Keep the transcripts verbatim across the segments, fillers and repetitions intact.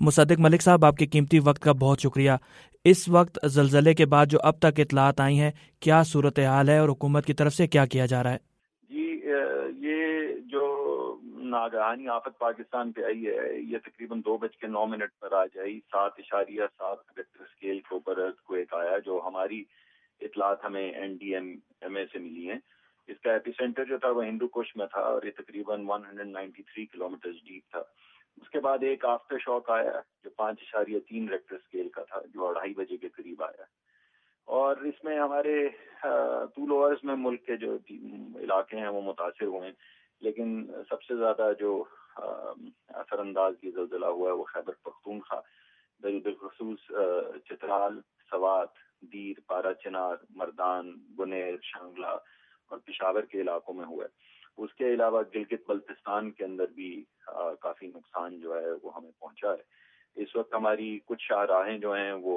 مصدق ملک صاحب، آپ کے قیمتی وقت کا بہت شکریہ۔ اس وقت زلزلے کے بعد جو اب تک اطلاعات آئی ہیں، کیا صورتحال ہے اور حکومت کی طرف سے کیا کیا جا رہا ہے؟ جی، یہ جو ناگہانی آفت پاکستان پہ آئی ہے، یہ تقریباً دو بج کے نو منٹ پر آ جائی سات اشاریہ سات ریکٹر اسکیل کے اوپر ارتھکویک آیا، جو ہماری اطلاعات ہمیں N D M M A سے ملی ہیں۔ اس کا ایپی سینٹر جو تھا وہ ہندو کش میں تھا اور یہ تقریباً ایک سو ترانوے کلومیٹر ڈیپ تھا۔ اس کے بعد ایک آفٹر شاک آیا جو پانچ اشاریہ تین ریکٹر اسکیل کا تھا، جو اڑھائی بجے کے قریب آیا، اور اس میں ہمارے طول و عرض میں ملک کے جو علاقے ہیں وہ متاثر ہوئے ہیں، لیکن سب سے زیادہ جو اثر انداز یہ زلزلہ ہوا ہے وہ خیبر پختونخوا، بالخصوص چترال، سوات، دیر، پارا چنار، مردان، بنیر، شانگلہ اور پشاور کے علاقوں میں ہوا ہے۔ اس کے علاوہ گلگت بلتستان کے اندر بھی آ, کافی نقصان جو ہے وہ ہمیں پہنچا ہے۔ اس وقت ہماری کچھ شاہراہیں جو ہیں وہ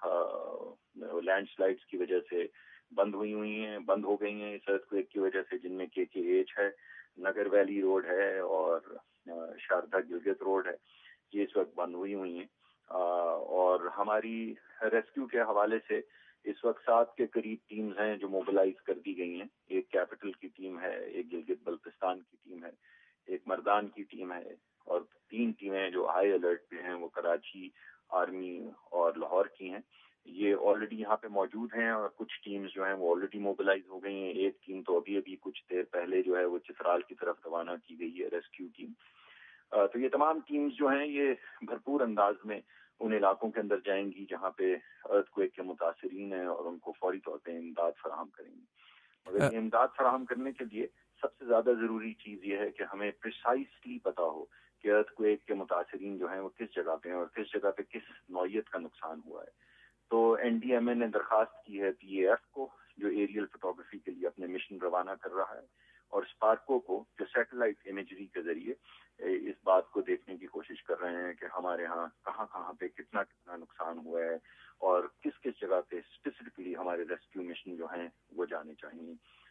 لینڈ سلائڈز کی وجہ سے بند ہوئی ہوئی ہیں بند ہو گئی ہیں اس ارتھکویک کی وجہ سے، جن میں کے کے ایچ ہے، نگر ویلی روڈ ہے اور شاردا گلگت روڈ ہے، یہ اس وقت بند ہوئی ہوئی ہیں۔ آ, اور ہماری ریسکیو کے حوالے سے اس وقت سات کے قریب ٹیمز ہیں جو موبلائز کر دی گئی ہیں۔ ایک کیپٹل کی ٹیم ہے، ایک گلگت بلتستان کی ٹیم ہے، ایک مردان کی ٹیم ہے، اور تین ٹیمیں جو ہائی الرٹ پہ ہیں وہ کراچی، آرمی اور لاہور کی ہیں۔ یہ آلریڈی یہاں پہ موجود ہیں، اور کچھ ٹیمز جو ہیں وہ آلریڈی موبلائز ہو گئی ہیں۔ ایک ٹیم تو ابھی ابھی کچھ دیر پہلے جو ہے وہ چترال کی طرف روانہ کی گئی ہے، ریسکیو ٹیم۔ تو یہ تمام ٹیمز جو ہیں یہ بھرپور انداز میں ان علاقوں کے اندر جائیں گی جہاں پہ ارتھ کویک کے متاثرین ہیں، اور ان کو فوری طور پہ امداد فراہم کریں گی۔ مگر یہ امداد فراہم کرنے کے لیے سب سے زیادہ ضروری چیز یہ ہے کہ ہمیں پریسائزلی پتا ہو کہ ارتھ کویک کے متاثرین جو ہیں وہ کس جگہ پہ ہیں اور کس جگہ پہ کس نوعیت کا نقصان ہوا ہے۔ تو این ڈی ایم اے نے درخواست کی ہے پی اے ایف کو، جو ایریل فوٹوگرافی کے لیے اپنے مشن روانہ کر رہا ہے، اور اسپارکو کو، جو سیٹلائٹ امیجری کے ذریعے اس بات کو دیکھنے کی کوشش کر رہے ہیں کہ ہمارے ہاں کہاں کہاں پہ کتنا کتنا نقصان ہوا ہے اور کس کس جگہ پہ اسپیسیفکلی ہمارے ریسکیو مشن جو ہیں وہ جانے چاہیے۔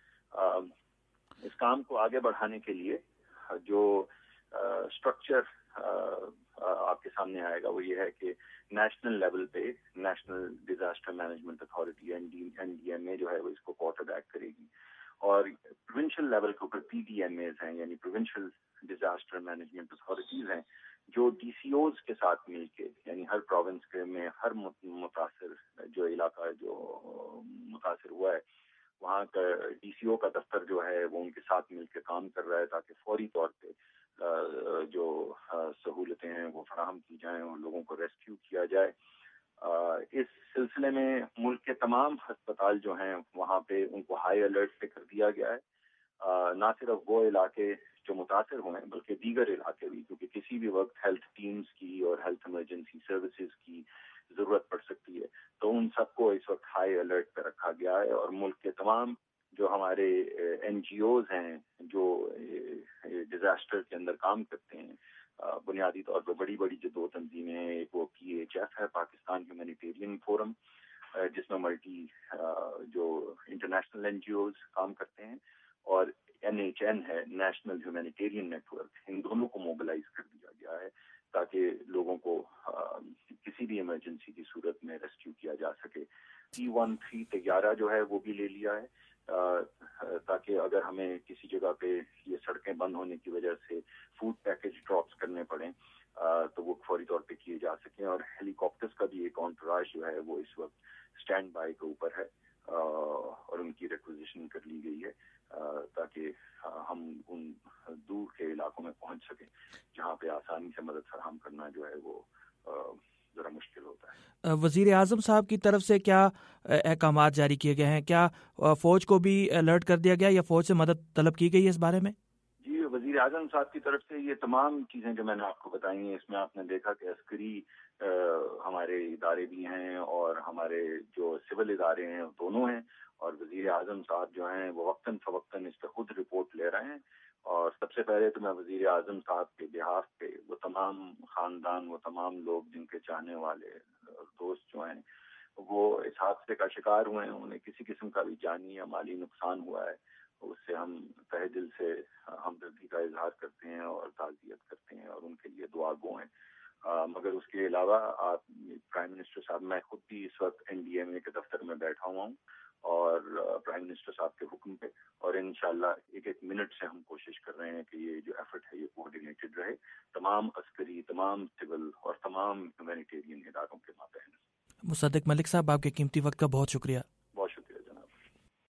اس کام کو آگے بڑھانے کے لیے جو اسٹرکچر آپ کے سامنے آئے گا وہ یہ ہے کہ نیشنل لیول پہ national disaster management authority N D M A جو ہے وہ اس کو کوارٹر بیک کرے گی، اور پروونشل لیول کے اوپر پی ڈی ایم ایز ہیں، یعنی پروونشل ڈیزاسٹر مینجمنٹ اتھارٹیز ہیں، جو ڈی سی اوز کے ساتھ مل کے، یعنی ہر پروونس کے میں ہر متاثر جو علاقہ جو متاثر ہوا ہے وہاں کا ڈی سی او کا دفتر جو ہے وہ ان کے ساتھ مل کے کام کر رہا ہے تاکہ فوری طور پہ جو سہولتیں ہیں وہ فراہم کی جائیں اور لوگوں کو ریسکیو کیا جائے۔ اس سلسلے میں ملک کے تمام ہسپتال جو ہیں وہاں پہ ان کو ہائی الرٹ پہ کر دیا گیا ہے، نہ صرف وہ علاقے جو متاثر ہوئے ہیں بلکہ دیگر علاقے بھی، کیونکہ کسی بھی وقت ہیلتھ ٹیمز کی اور ہیلتھ ایمرجنسی سروسز کی ضرورت پڑ سکتی ہے، تو ان سب کو اس وقت ہائی الرٹ پہ رکھا گیا ہے۔ اور ملک کے تمام جو ہمارے این جی اوز ہیں جو ڈیزاسٹر کے اندر کام کرتے ہیں، بنیادی طور پہ بڑی بڑی جو دو تنظیمیں ہیں، ایک وہ پی ایچ ایف ہے، پاکستان ہیومینیٹیرین فورم، جس میں ملٹی جو انٹرنیشنل این جی اوز کام کرتے ہیں، اور این ایچ این ہے، نیشنل ہیومینیٹیرین نیٹ ورک، ان دونوں کو موبلائز کر دیا گیا ہے تاکہ لوگوں کو کسی بھی ایمرجنسی کی صورت میں ریسکیو کیا جا سکے۔ ٹی ون تھری طیارہ جو ہے وہ بھی لے لیا ہے تاکہ اگر ہمیں کسی جگہ پہ یہ سڑکیں بند ہونے کی وجہ سے فوڈ پیکج ڈراپس کرنے پڑیں تو وہ فوری طور پہ کیے جا سکیں۔ اور ہیلی کاپٹرز کا بھی ایک انٹوراج جو ہے وہ اس وقت اسٹینڈ بائی کے اوپر ہے، اور ان کی ریکوزیشن کر لی گئی ہے تاکہ ہم ان دور کے علاقوں میں پہنچ سکیں جہاں پہ آسانی سے مدد فراہم کرنا جو ہے وہ ذرا مشکل ہوتا ہے۔ وزیر اعظم صاحب کی طرف سے کیا احکامات جاری کیے گئے ہیں؟ کیا فوج کو بھی الرٹ کر دیا گیا یا فوج سے مدد طلب کی گئی ہے اس بارے میں؟ جی، وزیر اعظم صاحب کی طرف سے یہ تمام چیزیں جو میں نے آپ کو بتائی ہیں، اس میں آپ نے دیکھا کہ عسکری ہمارے ادارے بھی ہیں اور ہمارے جو سول ادارے ہیں دونوں ہیں، اور وزیر اعظم صاحب جو ہیں وہ وقتاً فوقتاً اس پہ خود رپورٹ لے رہے ہیں۔ اور سب سے پہلے تو میں وزیر اعظم صاحب کے بہاف پہ وہ تمام خاندان، وہ تمام لوگ جن کے چاہنے والے دوست جو ہیں وہ اس حادثے کا شکار ہوئے ہیں، انہیں کسی قسم کا بھی جانی یا مالی نقصان ہوا ہے، اس سے ہم تہہ دل سے ہمدردی کا اظہار کرتے ہیں اور تعزیت کرتے ہیں اور ان کے لیے دعا گو ہیں۔ مگر اس کے علاوہ آپ پرائم منسٹر صاحب، میں خود بھی اس وقت این ڈی ایم اے کے دفتر میں بیٹھا ہوا ہوں اور پرائم منسٹر صاحب کے حکم پہ، اور انشاءاللہ ایک ایک منٹ سے ہم کوشش کر رہے ہیں کہ یہ جو ایفرٹ ہے یہ کوآرڈینیٹڈ رہے تمام عسکری، تمام سول اور تمام ہیومینیٹیرین اداروں کے مابین۔ مصدق ملک صاحب، آپ کے قیمتی وقت کا بہت شکریہ۔